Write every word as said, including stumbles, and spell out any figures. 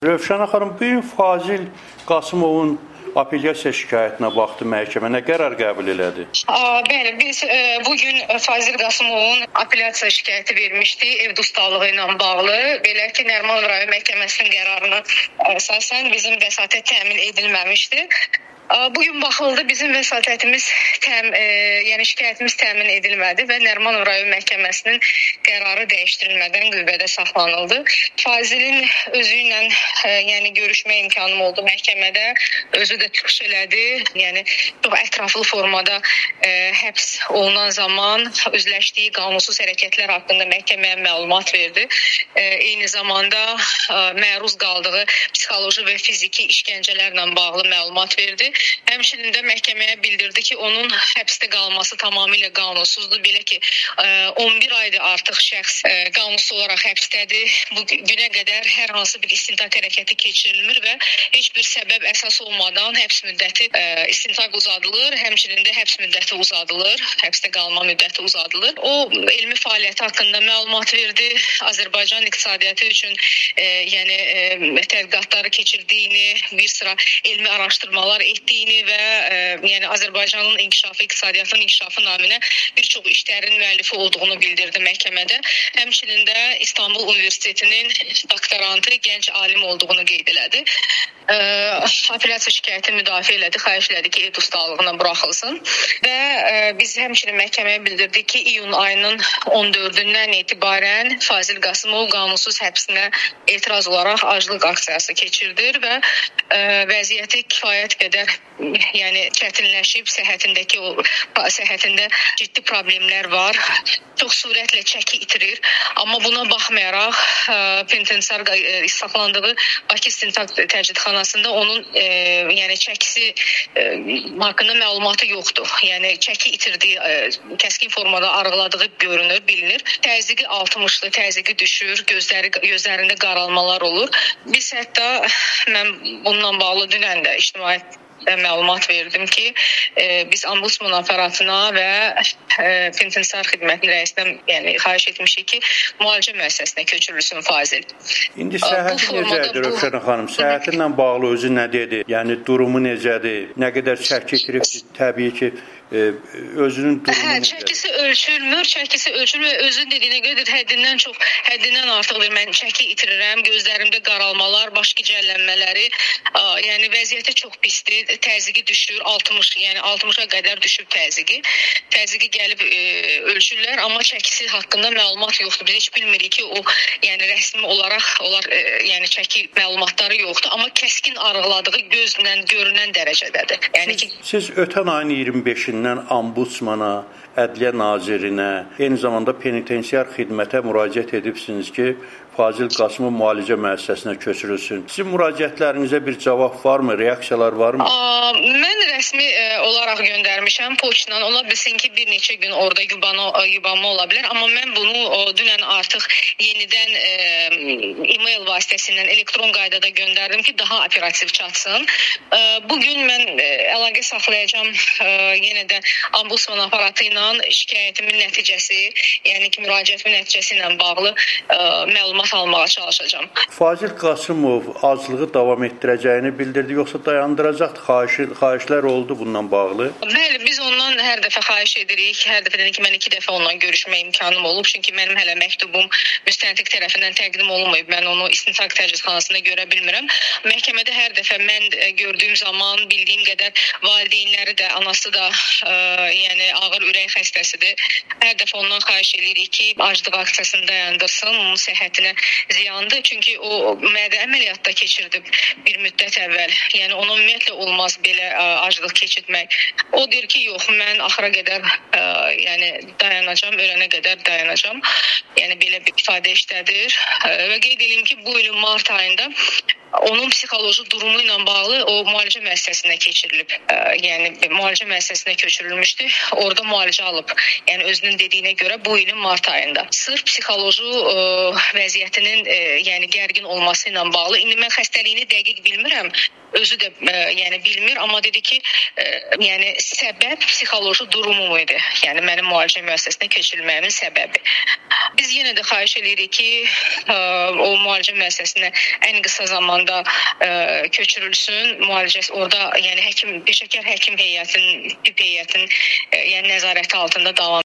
Rövşənə xanım, bu gün Fazil Qasımovun apellyasiya şikayətinə baxdı məhkəmə, nə qərar qəbul elədi? Bəli, biz e, bugün Fazil Qasımovun apellyasiya şikayəti vermişdik ev dustaqlığı ilə bağlı. Belə ki, Nərimanov rayon məhkəməsinin qərarına əsasən bizim vəsatət təmin edilməmişdi. Bugün baxıldı, bizim vəsatətimiz təm, e, yəni şikayətimiz təmin edilmədi və Nərimanov rayon məhkəməsinin qərarı dəyişdirilmədən qüvvədə saxlanıldı. Fazilin özü ilə e, yəni görüşmə imkanım oldu məhkəmədə. Özü də çıxış elədi. Yəni çox ətraflı formada e, həbs olunan zaman üzləşdiyi qanunsuz hərəkətlər haqqında məhkəməyə məlumat verdi. E, eyni zamanda e, məruz qaldığı psixoloji və fiziki işgəncələrlə bağlı məlumat verdi. Həmçinin də məhkəməyə bildirdi ki, onun həbsdə qalması tamamilə qanunsuzdur. Belə ki, on bir aydır artıq şəxs qanunsuz olaraq həbsdədir. Bu günə qədər hər hansı bir istintaq hərəkəti keçirilmir və heç bir səbəb əsas olmadan həbs müddəti istintaq uzadılır, həmçinin də həbs müddəti uzadılır, həbsdə qalma müddəti uzadılır. O elmi fəaliyyəti haqqında məlumat verdi. Azərbaycan iqtisadiyyatı üçün e, yəni e, tədqiqatları keçirdiyini, bir sıra elmi araşdırmalar etdiyini və e, yəni Azərbaycanın inkişafı, iqtisadiyyatın inkişafı naminə bir çox işlərin müəllifi olduğunu bildirdi məhkəmədə. Həmçinin də İstanbul Universitetinin doktorantı, gənc alim olduğunu qeyd elədi. E, apellyasiya şikayəti müdafiə elədi, xahiş elədi ki, ev dustaqlığına buraxılsın və e, biz həmçinin məhkəməyə bildirdik ki, iyun ayının on dördündən etibarən Fazil Qasımov qanunsuz həbsinə etiraz olaraq aclıq aksiyası keçirdir və e, vəziyyəti kifayət qədər yəni çətinləşib, səhhətindəki o səhhətində ciddi problemlər var. Çox sürətlə çəki itirir. Amma buna baxmayaraq penitensiar saxlandığı Bakı İstintaq Təcridxanasında onun e, yəni çəkisi e, haqqında məlumatı yoxdur. Yəni çəki itirdiyi, e, kəskin formada arıqladığı görünür, bilinir. Təzyiqi altmışlı, təzyiqi düşür, gözləri gözlərində qaralmalar olur. Biz hətta mən bununla bağlı dünən də ictimaiyyət məlumat verdim ki, e, biz ombudsman aparatına və e, penitensiar xidmətinin rəisindən yəni xahiş etmişik ki, müalicə müəssisəsinə köçürülsün Fazil. İndi səhhəti necədir Rövşənə xanım? Səhhətinlə bağlı özü nə dedi? Yəni durumu necədir? Nə qədər çəki itirib? Təbii ki, e, özünün durumu hə, necədir? Çəkisi ölçülmür, çəkisi ölçülmür və özün dediyinə görə həddindən çox, həddindən artıqdır. Mən çəki itirirəm, gözlərimdə qaralmalar, baş gicəllənmələri, ə, yəni vəziyyəti çox pisdir. Təzyiqi düşür, altmış, yəni altmışa qədər düşüb təzyiqi. Təzyiqi gəlib e, ölçürlər, amma çəkisi haqqında məlumat yoxdur. Biz heç bilmirik ki, o yəni rəsmi olaraq onlar e, yəni çəki məlumatları yoxdur, amma kəskin arıqladığı gözlə görünən dərəcədədir. Yəni siz, ki siz ötən ayın iyirmi beşindən ombudsmana, Ədliyyə Nazirinə, eyni zamanda penitensiar xidmətə müraciət edibsiniz ki, Fazil Qasımov müalicə müəssisəsinə köçürülsün. Sizin müraciətlərinizə bir cavab varmı, reaksiyalar varmı? Aa, mən rəsmi e, olaraq göndərmişəm poçtla. Ola bilsin ki, bir neçə gün orada yubanma, yubanma ola bilər, amma mən bunu o, dünən artıq yenidən e, e-mail vasitəsilə elektron qaydada göndərdim ki, daha operativ çatsın. E, bugün mən e, əlaqə saxlayacağam e, yenə də ombudsman aparatı ilə şikayətimin nəticəsi, yəni ki, müraciətimin nəticəsi ilə bağlı e, məlumat almağa çalışacağam. Fazil Qasımov aclığı davam etdirəcəyini bildirdi, yoxsa dayandıracaqdı? Xahiş, xahişlər oldu bununla bağlı? Bəli, biz ondan hər dəfə xahiş edirik. Hər dəfədən ki, mən iki dəfə ondan görüşmə imkanım olub. Çünki mənim hələ məktubum müstəntiq tərəfindən təqdim olunmayıb. Mən onu istintaq təcridxanasında görə bilmirəm. Məhkəmədə hər dəfə mən gördüyüm zaman, bildiyim qədər valideynləri də, anası da ə, yəni ağır ürək xəstəsidir. Hər dəfə ondan xahiş edirik ki, aclıq aksiyasını dayandırsın. Onun səhhətinə ziyandır. Çünki o mədə əməliyyatda keçirdi bir müddət əvvəl. Yəni ona ümumiyyətlə olmaz belə ə, aclıq keçirmək. O deyir ki, yox, mən axıra qədər ə, yəni dayanacağam, ölənə qədər dayanacağam. Yəni belə bir ifadə işlədir. Ə, və qeyd edeyim ki, bu ilin mart ayında onun psixoloji durumu ilə bağlı o müalicə müəssisəsinə keçirilib. Ə, yəni müalicə müəssisəsinə köçürülmüşdü. Orada müalicə alıb. Yəni özünün dediyinə görə bu ilin mart ayında. Sırf psixoloji ə, vəziyyətinin ə, yəni gərgin olması ilə bağlı. İndi mən xəstəliyini dəqiq bilmirəm. özü də ə, yəni bilmir, amma dedi ki, ə, yəni səbəb psixoloji durumum idi. Yəni mənim müalicə müəssisəsinə köçürülməyimin səbəbi. Biz yenə də xahiş edirik ki, ə, o müalicə müəssisəsinə ən qısa zamanda ə, köçürülsün. Müalicəsi orada, yəni həkim, peşəkar həkim heyətinin, tibb heyətinin ə, yəni nəzarəti altında davam